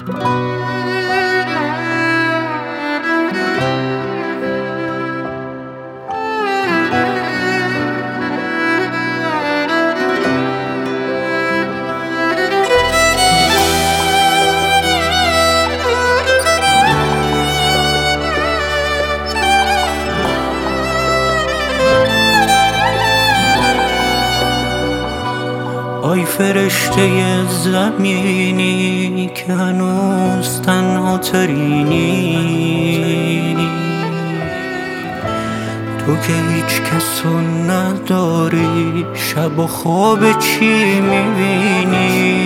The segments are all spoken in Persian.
آی فرشته زمینی که هنوز تنها ترینی، تو که هیچ کسو نداری، شب و خواب چی میبینی؟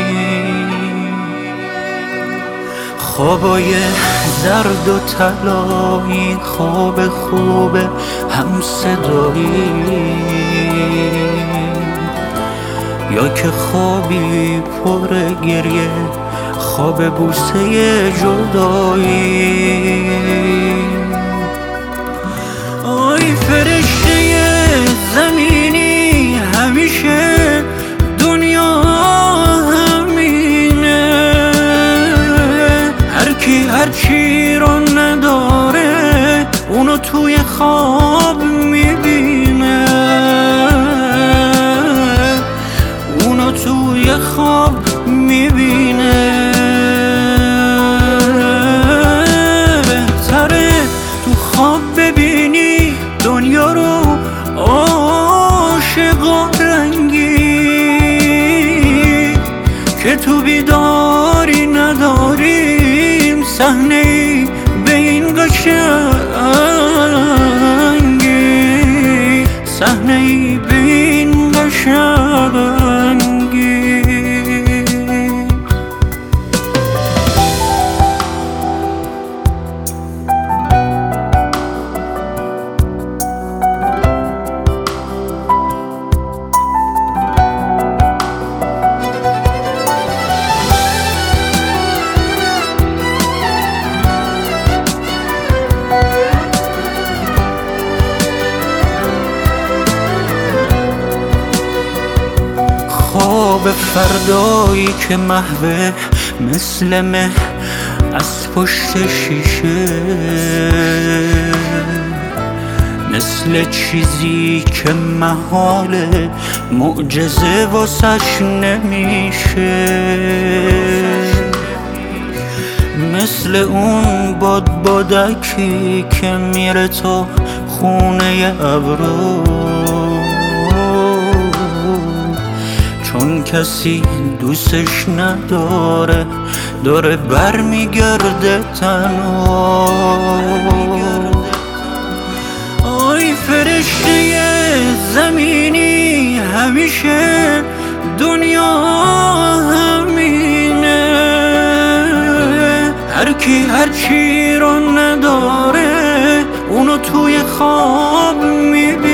خوابای زرد و طلایی، خواب خوب هم صدایی، یا که خوابی پر گریه، خواب بوسه جدایی. آی فرشته زمینی، همیشه دنیا همینه، هر کی هر چی رو نداره اونو توی خواب میبینه، توی خواب میبینه. بهتره تو خواب ببینی دنیا رو عاشق و رنگی، که تو بیداری نداریم صحنه‌ای به این قشنگی، صحنه‌ای به این قشنگی. خواب فردایی که محوه مثل مه از پشت شیشه، مثل چیزی که محاله معجزه واسش نمیشه، مثل اون بادکی که میره تا خونه ابرو، چون کسی دوستش نداره داره برمیگرده تنها. آی فرشته زمینی، همیشه دنیا همینه، هر کی هر چی رو نداره اونو توی خواب میبینه.